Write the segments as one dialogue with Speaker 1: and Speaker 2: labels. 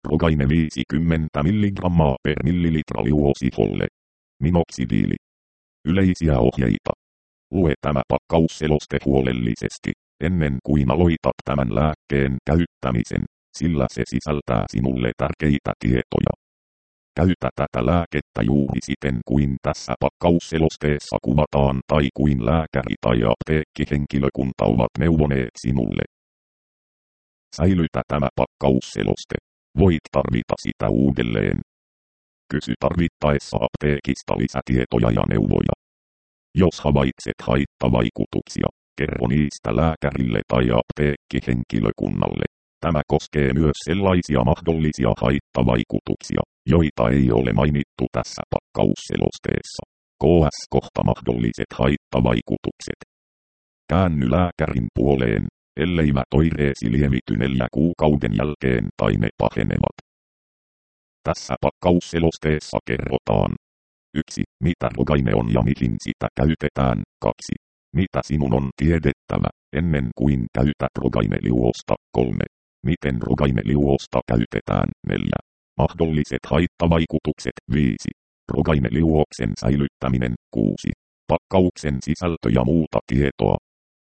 Speaker 1: Rogaine 50 milligrammaa per millilitra liuosiholle. Minoksidiili. Yleisiä ohjeita. Lue tämä pakkausseloste huolellisesti, ennen kuin aloitat tämän lääkkeen käyttämisen, sillä se sisältää sinulle tärkeitä tietoja. Käytä tätä lääkettä juuri siten kuin tässä pakkausselosteessa kuvataan tai kuin lääkäri tai apteekkihenkilökunta ovat neuvoneet sinulle. Säilytä tämä pakkausseloste. Voit tarvita sitä uudelleen. Kysy tarvittaessa apteekista lisätietoja ja neuvoja. Jos havaitset haittavaikutuksia, kerro niistä lääkärille tai apteekkihenkilökunnalle. Tämä koskee myös sellaisia mahdollisia haittavaikutuksia, joita ei ole mainittu tässä pakkausselosteessa. KS-kohta mahdolliset haittavaikutukset. Käänny lääkärin puoleen, elleivät oireesi lievity 4 kuukauden jälkeen tai ne pahenevat. Tässä pakkausselosteessa kerrotaan. 1. Mitä Rogaine on ja mihin sitä käytetään. 2. Mitä sinun on tiedettävä, ennen kuin käytät Rogaine-liuosta. 3. Miten Rogaine-liuosta käytetään. 4. Mahdolliset haittavaikutukset. 5. Rogaine-liuoksen säilyttäminen. 6. Pakkauksen sisältö ja muuta tietoa.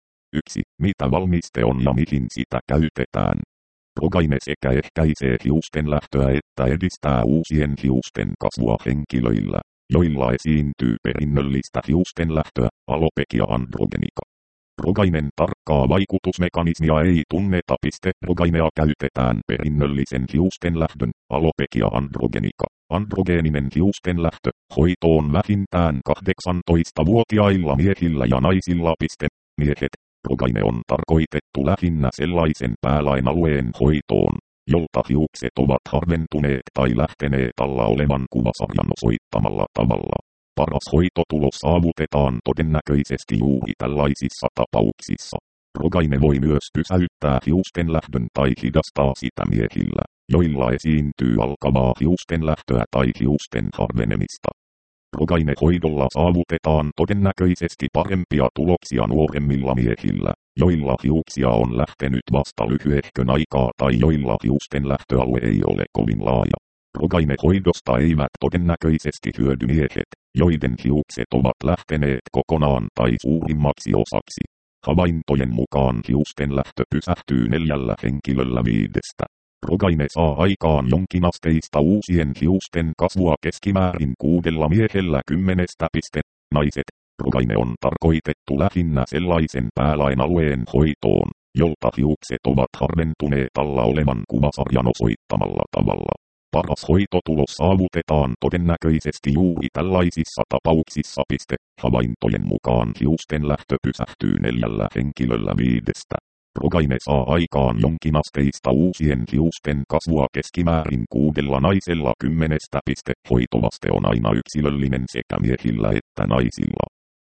Speaker 1: 1. Mitä valmiste on ja mihin sitä käytetään. Rogaine sekä ehkäisee hiusten lähtöä että edistää uusien hiusten kasvua henkilöillä, joilla esiintyy perinnöllistä hiusten lähtöä, alopecia androgenica. Rogainen tarkkaa vaikutusmekanismia ei tunneta. Rogainea käytetään perinnöllisen hiusten lähdön, alopecia androgenica, androgeeninen hiusten lähtö, hoitoon vähintään 18-vuotiailla miehillä ja naisilla. Miehet. Rogaine on tarkoitettu lähinnä sellaisen päälainalueen hoitoon, jolta hiukset ovat harventuneet tai lähteneet alla olevan kuvasarjan osoittamalla tavalla. Paras hoitotulos saavutetaan todennäköisesti juuri tällaisissa tapauksissa. Rogaine voi myös pysäyttää hiusten lähdön tai hidastaa sitä miehillä, joilla esiintyy alkavaa hiusten lähtöä tai hiusten harvenemista. Rogaine-hoidolla saavutetaan todennäköisesti parempia tuloksia nuoremmilla miehillä, joilla hiuksia on lähtenyt vasta lyhyehkön aikaa tai joilla hiusten lähtöalue ei ole kovin laaja. Rogaine-hoidosta eivät todennäköisesti hyödy miehet, joiden hiukset ovat lähteneet kokonaan tai suurimmaksi osaksi. Havaintojen mukaan hiusten lähtö pysähtyy 4 henkilöllä 5. Rogaine saa aikaan jonkinasteista uusien hiusten kasvua keskimäärin 6 miehellä 10. Naiset. Rogaine on tarkoitettu lähinnä sellaisen päälainalueen hoitoon, jolta hiukset ovat harventuneet alla olevan kuvasarjan osoittamalla tavalla. Paras hoitotulos saavutetaan todennäköisesti juuri tällaisissa tapauksissa. Havaintojen mukaan hiusten lähtö pysähtyy 4 henkilöllä 5. Rogaine saa aikaan jonkinasteista uusien hiusten kasvua keskimäärin 6 naisella 10. Hoitovaste on aina yksilöllinen sekä miehillä että naisilla.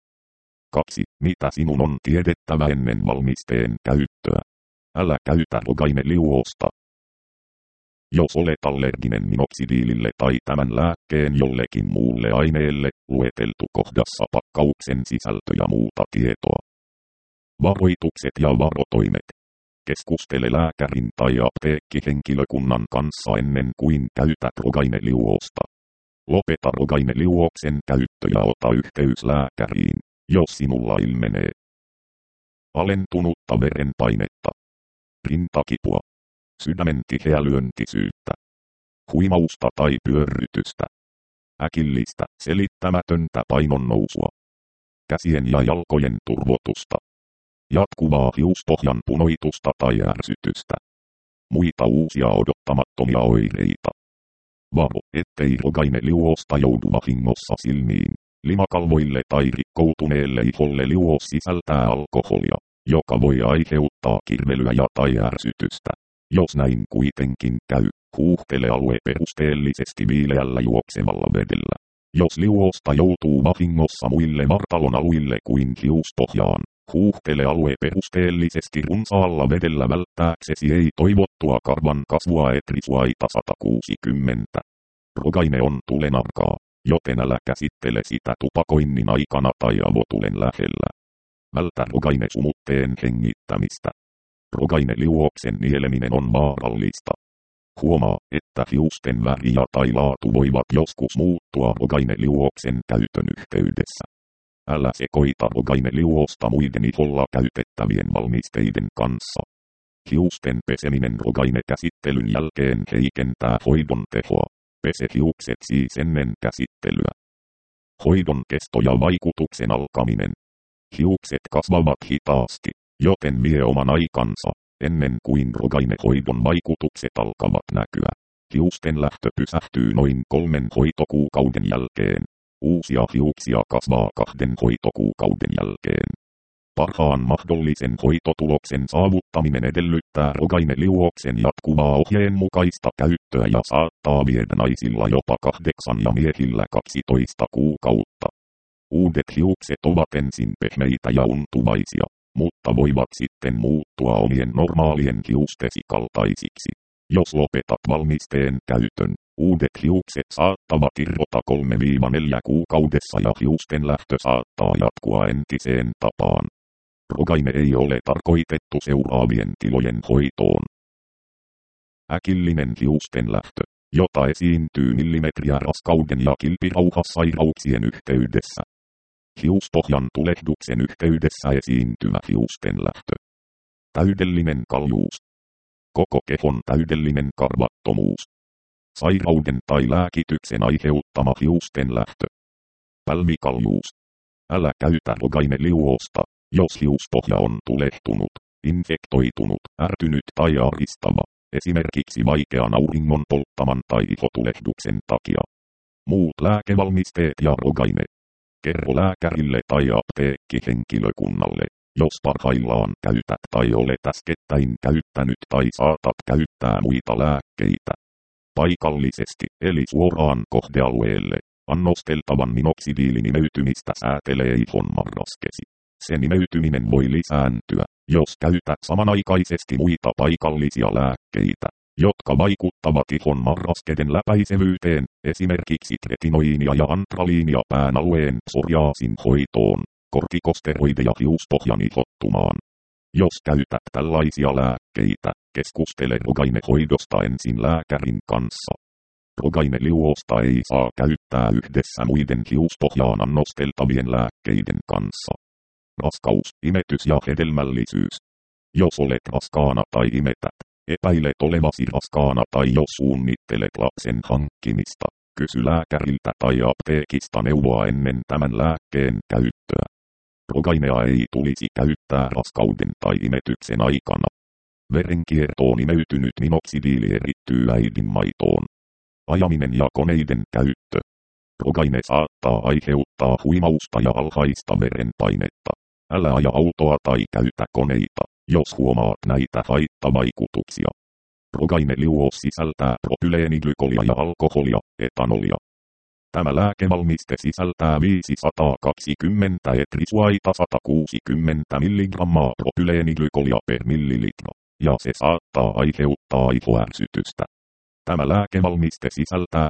Speaker 1: 2. Mitä sinun on tiedettävä ennen valmisteen käyttöä? Älä käytä Rogaine-liuosta. Jos olet allerginen minoksidiilille tai tämän lääkkeen jollekin muulle aineelle, lueteltu kohdassa pakkauksen sisältö ja muuta tietoa. Varoitukset ja varotoimet. Keskustele lääkärin tai apteekkihenkilökunnan kanssa ennen kuin käytät Rogaine-liuosta. Lopeta Rogaine-liuoksen käyttö ja ota yhteys lääkäriin, jos sinulla ilmenee alentunutta verenpainetta, rintakipua, sydämen tiheälyöntisyyttä, huimausta tai pyörrytystä, äkillistä, selittämätöntä painonnousua, käsien ja jalkojen turvotusta, jatkuvaa hiuspohjan punoitusta tai ärsytystä, muita uusia odottamattomia oireita. Varo, ettei Rogaine-liuosta joudu vahingossa silmiin, limakalvoille tai rikkoutuneelle iholle. Liuos sisältää alkoholia, joka voi aiheuttaa kirvelyä ja tai ärsytystä. Jos näin kuitenkin käy, huuhtele alue perusteellisesti viileällä juoksevalla vedellä. Jos liuosta joutuu vahingossa muille vartalon aluille kuin hiuspohjaan, huuhtele alue perusteellisesti runsaalla vedellä välttääksesi ei toivottua karvan kasvua. Etrisuaita 160. Rogaine on tulenarkaa, joten älä käsittele sitä tupakoinnin aikana tai avotulen lähellä. Vältä Rogaine-sumutteen hengittämistä. Rogaine-liuoksen nieleminen on vaarallista. Huomaa, että hiusten väri ja tai laatu voivat joskus muuttua rogaineliuoksen käytön yhteydessä. Älä sekoita rogaineliuosta muiden iholla käytettävien valmisteiden kanssa. Hiusten peseminen rogainekäsittelyn jälkeen heikentää hoidon tehoa. Pese hiukset siis ennen käsittelyä. Hoidon kesto ja vaikutuksen alkaminen. Hiukset kasvavat hitaasti, joten vie oman aikansa, ennen kuin rogainehoidon vaikutukset alkavat näkyä. Hiusten lähtö pysähtyy noin 3 hoitokuukauden jälkeen. Uusia hiuksia kasvaa 2 hoitokuukauden jälkeen. Parhaan mahdollisen hoitotuloksen saavuttaminen edellyttää rogaineliuoksen jatkuvaa ohjeenmukaista käyttöä ja saattaa viedä naisilla jopa 8 ja miehillä 12 kuukautta. Uudet hiukset ovat ensin pehmeitä ja untuvaisia, mutta voivat sitten muuttua omien normaalien hiustesi kaltaisiksi. Jos lopetat valmisteen käytön, uudet hiukset saattavat irrota 3-4 kuukaudessa ja hiusten lähtö saattaa jatkua entiseen tapaan. Rogaine ei ole tarkoitettu seuraavien tilojen hoitoon. Äkillinen hiusten lähtö, jota esiintyy millimetriä raskauden ja kilpirauhassairauksien yhteydessä. Hiuspohjan tulehduksen yhteydessä esiintyvä hiusten lähtö. Täydellinen kaljuus. Koko kehon täydellinen karvattomuus. Sairauden tai lääkityksen aiheuttama hiusten lähtö. Pälvikaljuus. Älä käytä rogaineliuosta, jos hiuspohja on tulehtunut, infektoitunut, ärtynyt tai ahdistava, esimerkiksi vaikean auringon polttaman tai ihotulehduksen takia. Muut lääkevalmisteet ja rogaine. Kerro lääkärille tai apteekkihenkilökunnalle, jos parhaillaan käytät tai olet äskettäin käyttänyt tai saatat käyttää muita lääkkeitä. Paikallisesti eli suoraan kohdealueelle, annosteltavan minoksidiilin imeytymistä säätelee ihon marraskesi. Sen imeytyminen voi lisääntyä, jos käytät samanaikaisesti muita paikallisia lääkkeitä, jotka vaikuttavat ihon marraskeiden läpäisevyyteen, esimerkiksi tretinoinia ja antraliinia pään alueen psoriaasin hoitoon, kortikosteroideja hiuspohjan ihottumaan. Jos käytät tällaisia lääkkeitä, keskustele rogainehoidosta ensin lääkärin kanssa. Rogaineliuosta ei saa käyttää yhdessä muiden hiuspohjaan annosteltavien lääkkeiden kanssa. Raskaus, imetys ja hedelmällisyys. Jos olet raskaana tai imetät, epäilet olevasi raskaana tai jos suunnittelet lapsen hankkimista, kysy lääkäriltä tai apteekista neuvoa ennen tämän lääkkeen käyttöä. Rogainea ei tulisi käyttää raskauden tai imetyksen aikana. Verenkiertoon imeytynyt minoksidiili erittyy äidinmaitoon. Ajaminen ja koneiden käyttö. Rogaine saattaa aiheuttaa huimausta ja alhaista verenpainetta. Älä aja autoa tai käytä koneita, jos huomaat näitä haittavaikutuksia. Rogaineliuos sisältää propyleeniglykolia ja alkoholia, etanolia. Tämä lääkevalmiste sisältää 520 etrisuaita 160 mg propyleeniglykolia per millilitra, ja se saattaa aiheuttaa ihoärsytystä. Tämä lääkevalmiste sisältää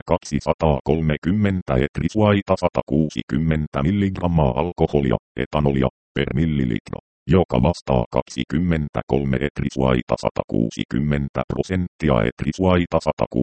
Speaker 1: 230 etrisuaita 160 mg alkoholia, etanolia, per millilitra, joka vastaa 23 etrisuaita 160% etrisuaita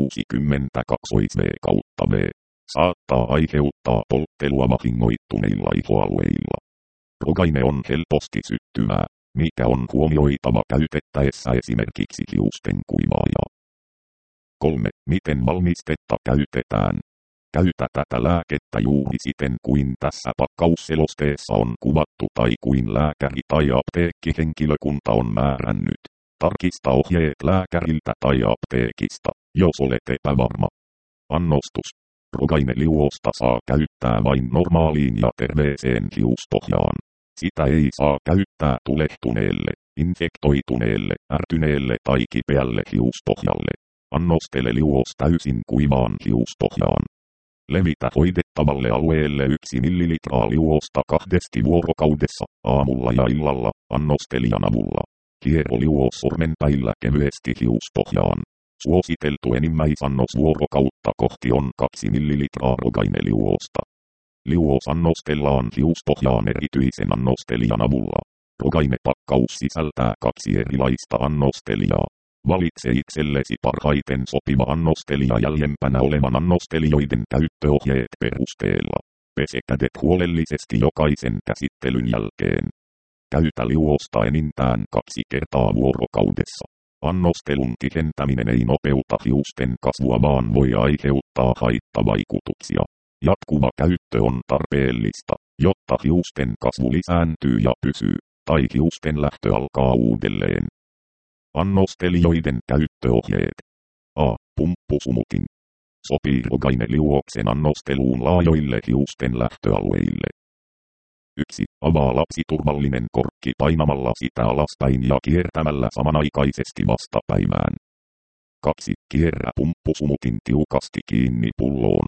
Speaker 1: 162 V/V. Saattaa aiheuttaa polttelua vahingoittuneilla ihoalueilla. Rogaine on helposti syttyvää, mikä on huomioitava käytettäessä esimerkiksi hiusten kuivaajaa. 3. Miten valmistetta käytetään? Käytä tätä lääkettä juuri siten kuin tässä pakkausselosteessa on kuvattu tai kuin lääkäri tai apteekkihenkilökunta on määrännyt. Tarkista ohjeet lääkäriltä tai apteekista, jos olet epävarma. Annostus. Rogaineliuosta saa käyttää vain normaaliin ja terveeseen hiuspohjaan. Sitä ei saa käyttää tulehtuneelle, infektoituneelle, ärtyneelle tai kipeälle hiuspohjalle. Annostele liuos täysin kuivaan hiuspohjaan. Levitä hoidettavalle alueelle 1 ml liuosta 2 vuorokaudessa, aamulla ja illalla, annostelijan avulla. Hiero liuos sormenpäillä kevyesti hiuspohjaan. Suositeltu enimmäisannos vuorokautta kohti on 2 ml rogaineliuosta. Liuos annostellaan hiuspohjaan erityisen annostelijan avulla. Rogainepakkaus sisältää 2 erilaista annostelijaa. Valitse itsellesi parhaiten sopiva annostelija jäljempänä olevan annostelijoiden käyttöohjeet perusteella. Pese kädet huolellisesti jokaisen käsittelyn jälkeen. Käytä liuosta enintään 2 kertaa vuorokaudessa. Annostelun tihentäminen ei nopeuta hiusten kasvua vaan voi aiheuttaa haittavaikutuksia. Jatkuva käyttö on tarpeellista, jotta hiusten kasvu lisääntyy ja pysyy, tai hiusten lähtö alkaa uudelleen. Annostelijoiden käyttöohjeet. A. Pumppusumutin. Sopii Rogaine-liuoksen annosteluun laajoille hiusten lähtöalueille. 1. Avaa lapsiturvallinen korkki painamalla sitä alaspäin ja kiertämällä samanaikaisesti vastapäivään. 2. Kierrä pumppusumutin tiukasti kiinni pulloon.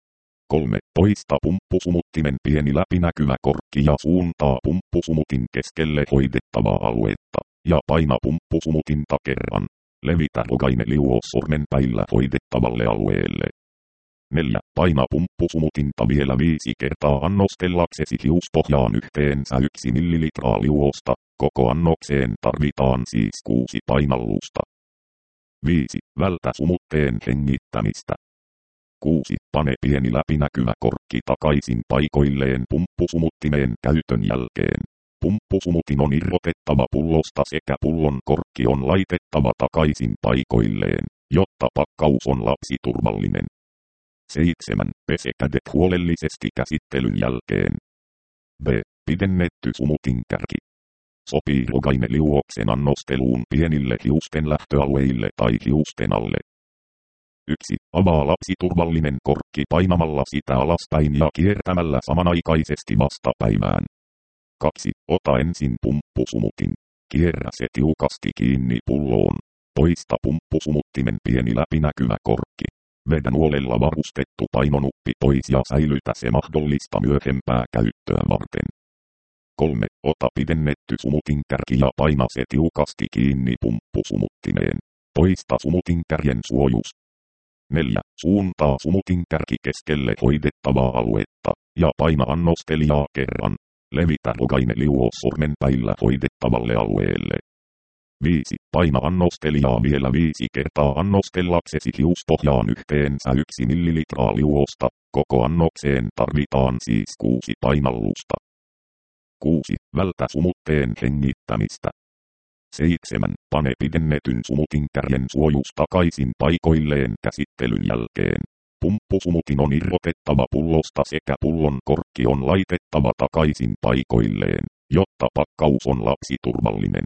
Speaker 1: 3. Poista pumppusumuttimen pieni läpinäkyvä korkki ja suuntaa pumppusumutin keskelle hoidettavaa aluetta, ja paina pumppusumutinta kerran. Levitä Rogaine-liuos sormenpäillä hoidettavalle alueelle. 4. Paina pumppusumutinta vielä 5 kertaa annostellaksesi hiuspohjaan yhteensä 1 ml liuosta, koko annokseen tarvitaan siis 6 painallusta. 5. Vältä sumutteen hengittämistä. 6. Pane pieni läpinäkyvä korkki takaisin paikoilleen pumppusumuttimeen käytön jälkeen. Pumppusumutin on irrotettava pullosta sekä pullon korkki on laitettava takaisin paikoilleen, jotta pakkaus on lapsiturvallinen. 7. Pese kädet huolellisesti käsittelyn jälkeen. B. Pidennetty sumutinkärki. Sopii Rogaine-liuoksen annosteluun pienille hiusten lähtöalueille tai hiusten alle. 1. Avaa lapsiturvallinen korkki painamalla sitä alaspäin ja kiertämällä samanaikaisesti vastapäivään. 2. Ota ensin pumppusumutin. Kierrä se tiukasti kiinni pulloon. Poista pumppusumuttimen pieni läpinäkyvä korkki. Vedä nuolella varustettu painonuppi pois ja säilytä se mahdollista myöhempää käyttöä varten. 3. Ota pidennetty sumutinkärki ja paina se tiukasti kiinni pumppusumuttimeen. Poista sumutinkärjen suojus. 4. Suuntaa sumutinkärki keskelle hoidettavaa aluetta, ja paina annostelijaa kerran. Levitä Rogaine-liuos sormenpäillä hoidettavalle alueelle. 5. Paina annostelijaa vielä 5 kertaa annostellaksesi hiuspohjaan yhteensä 1 ml liuosta, koko annokseen tarvitaan siis 6 painallusta. 6. Vältä sumutteen hengittämistä. 7. Pane pidennetyn sumutinkärjen suojus takaisin paikoilleen käsittelyn jälkeen. Pumppusumutin on irrotettava pullosta sekä pullon korkki on laitettava takaisin paikoilleen, jotta pakkaus on lapsiturvallinen.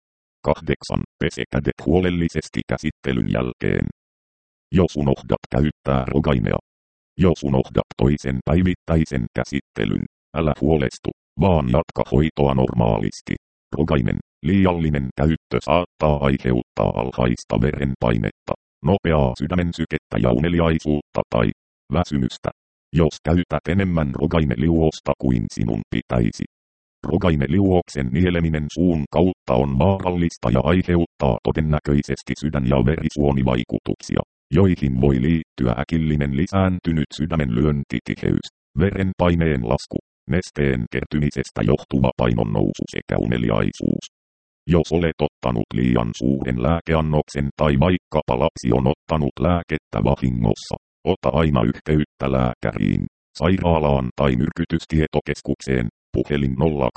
Speaker 1: 8. Pese kädet huolellisesti käsittelyn jälkeen. Jos unohdat käyttää Rogainea. Jos unohdat toisen päivittäisen käsittelyn, älä huolestu, vaan jatka hoitoa normaalisti. Rogainen, liiallinen käyttö saattaa aiheuttaa alhaista verenpainetta, nopeaa sydämensykettä ja uneliaisuutta tai väsymystä, jos käytät enemmän Rogaine-liuosta kuin sinun pitäisi. Rogaine-liuoksen nieleminen suun kautta on vaarallista ja aiheuttaa todennäköisesti sydän- ja verisuonivaikutuksia, joihin voi liittyä äkillinen lisääntynyt sydämen lyöntitiheys, verenpaineen lasku, nesteen kertymisestä johtuva painonnousu sekä uneliaisuus. Jos olet ottanut liian suuren lääkeannoksen tai vaikkapa lapsi on ottanut lääkettä vahingossa, ota aina yhteyttä lääkäriin, sairaalaan tai myrkytystietokeskukseen, puhelin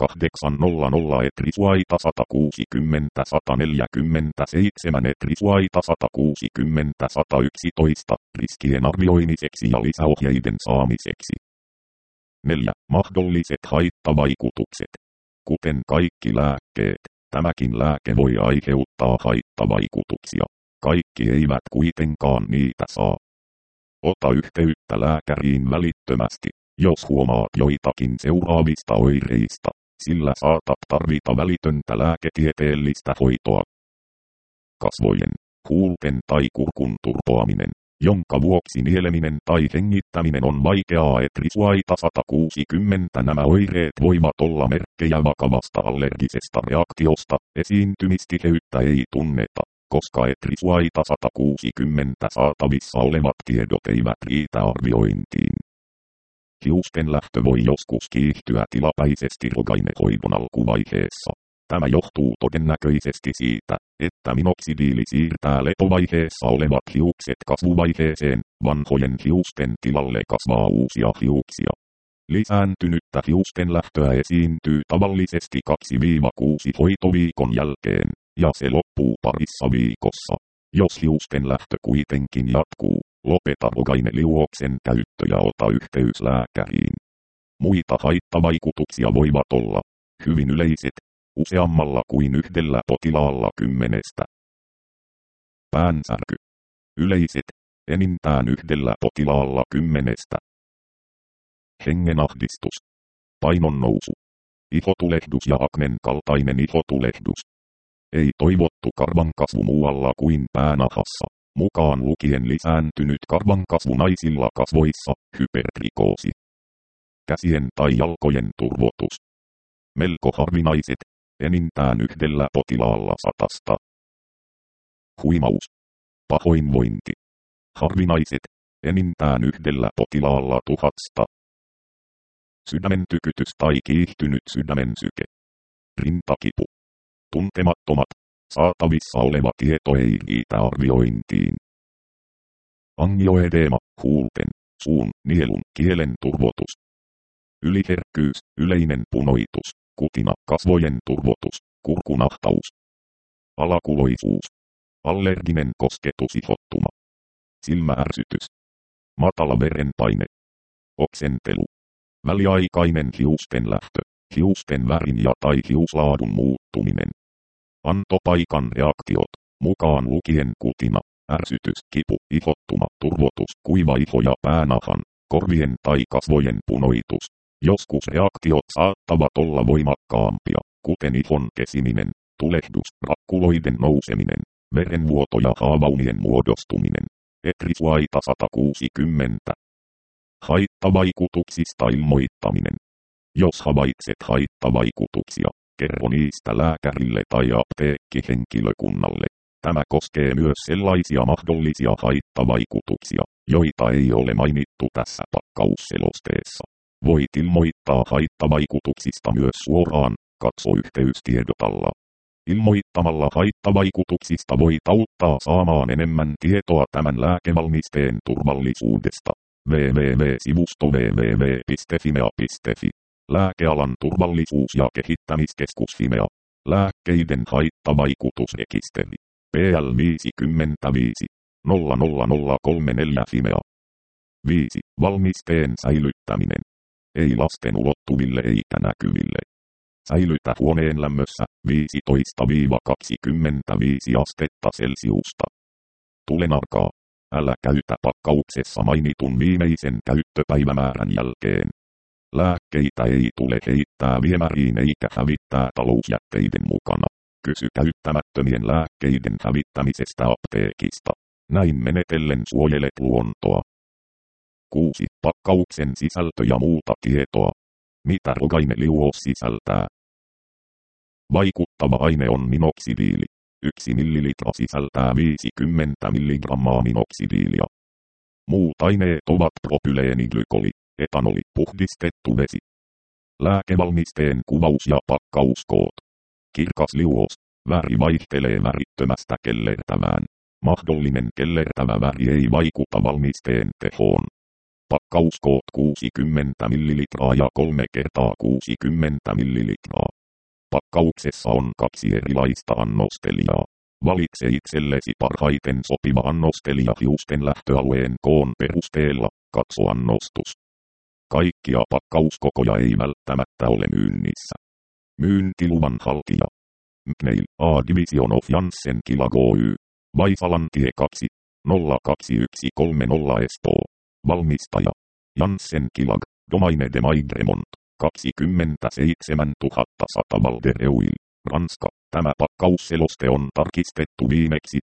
Speaker 1: 0800 etrisuaita 160 147 etrisuaita 160 111 riskien arvioimiseksi ja lisäohjeiden saamiseksi. 4. Mahdolliset haittavaikutukset. Kuten kaikki lääkkeet, tämäkin lääke voi aiheuttaa haittavaikutuksia. Kaikki eivät kuitenkaan niitä saa. Ota yhteyttä lääkäriin välittömästi, jos huomaat joitakin seuraavista oireista, sillä saatat tarvita välitöntä lääketieteellistä hoitoa. Kasvojen, huulten tai kurkun turpoaminen, jonka vuoksi nieleminen tai hengittäminen on vaikeaa etrisuaita 160. Nämä oireet voivat olla merkkejä vakavasta allergisesta reaktiosta, esiintymistiheyttä ei tunneta, koska etrisuaita 160 saatavissa olevat tiedot eivät riitä arviointiin. Hiusten lähtö voi joskus kiihtyä tilapäisesti Rogaine-hoidon alkuvaiheessa. Tämä johtuu todennäköisesti siitä, että minoksidiili siirtää lepovaiheessa olevat hiukset kasvuvaiheeseen, vanhojen hiusten tilalle kasvaa uusia hiuksia. Lisääntynyttä hiusten lähtöä esiintyy tavallisesti 2-6 hoitoviikon jälkeen, ja se loppuu parissa viikossa. Jos hiusten lähtö kuitenkin jatkuu, lopeta rogaineliuoksen käyttö ja ota yhteys lääkäriin. Muita haittavaikutuksia voivat olla hyvin yleiset, useammalla kuin yhdellä potilaalla 10. Päänsärky. Yleiset, enintään yhdellä potilaalla 10. Hengenahdistus. Painonnousu. Ihotulehdus ja aknen kaltainen ihotulehdus. Ei toivottu karvankasvu muualla kuin päänahassa, mukaan lukien lisääntynyt karvankasvu naisilla kasvoissa, hypertrikoosi. Käsien tai jalkojen turvotus. Melko harvinaiset, enintään yhdellä potilaalla 100. Huimaus. Pahoinvointi. Harvinaiset, enintään yhdellä potilaalla 1000. Sydämen tykytys tai kiihtynyt sydämen syke. Rintakipu. Tuntemattomat, saatavissa oleva tieto ei riitä arviointiin. Angioedeema, huulten, suun, nielun, kielen turvotus. Yliherkkyys, yleinen punoitus, kutina, kasvojen turvotus, kurkunahtaus. Alakuloisuus. Allerginen kosketusihottuma. Silmäärsytys. Matala verenpaine. Oksentelu. Väliaikainen hiusten lähtö, hiusten värin ja tai hiuslaadun muuttuminen. Antopaikan reaktiot, mukaan lukien kutina, ärsytys, kipu, ihottuma, turvotus, kuiva iho ja päänahan, korvien tai kasvojen punoitus. Joskus reaktiot saattavat olla voimakkaampia, kuten ihon kesiminen, tulehdus, rakkuloiden nouseminen, verenvuoto ja haavaunien muodostuminen. Etrisuaita 160. Haittavaikutuksista ilmoittaminen. Jos havaitset haittavaikutuksia, kerro niistä lääkärille tai apteekkihenkilökunnalle. Tämä koskee myös sellaisia mahdollisia haittavaikutuksia, joita ei ole mainittu tässä pakkausselosteessa. Voit ilmoittaa haittavaikutuksista myös suoraan, katso yhteystiedot alla. Ilmoittamalla haittavaikutuksista voit auttaa saamaan enemmän tietoa tämän lääkevalmisteen turvallisuudesta. www.sivusto www.fimea.fi. Lääkealan turvallisuus- ja kehittämiskeskus Fimea. Lääkkeiden haittavaikutusrekisteri. PL 55 00034 Fimea. 5. Valmisteen säilyttäminen. Ei lasten ulottuville eikä näkyville. Säilytä huoneen lämmössä 15-25 astetta Celsiusta. Tulenarkaa. Älä käytä pakkauksessa mainitun viimeisen käyttöpäivämäärän jälkeen. Lääkkeitä ei tule heittää viemäriin eikä hävittää talousjätteiden mukana. Kysy käyttämättömien lääkkeiden hävittämisestä apteekista. Näin menetellen suojelet luontoa. 6. Pakkauksen sisältö ja muuta tietoa. Mitä rogaineliuos sisältää? Vaikuttava aine on minoksidiili. 1 millilitra sisältää 50 milligrammaa minoksidiilia. Muut aineet ovat propyleeniglikoli, etanoli, puhdistettu vesi. Lääkevalmisteen kuvaus ja pakkauskoot. Kirkas liuos. Väri vaihtelee värittömästä kellertävään. Mahdollinen kellertävä väri ei vaikuta valmisteen tehoon. Pakkauskoot 60 millilitraa ja 3 kertaa 60 millilitraa. Pakkauksessa on 2 erilaista annostelijaa. Valitse itsellesi parhaiten sopiva annostelija hiusten lähtöalueen koon perusteella, katso annostus. Kaikkia pakkauskokoja ei välttämättä ole myynnissä. Myyntiluvan haltija. McNeil A Division of Janssen Kilag Oy. Vaisalantie 2, 02130 Espoo. Valmistaja. Janssen Kilag, Domaine de Maidremont, 27100 Valdereuil, Ranska. Tämä pakkausseloste on tarkistettu viimeksi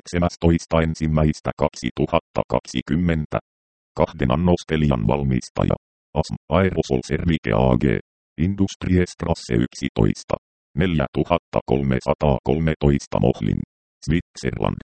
Speaker 1: 17.1.2020. 2 annostelijan valmistaja. ASM Aerosol Service AG. Industriestrasse 11. 4313 Mohlin. Switzerland.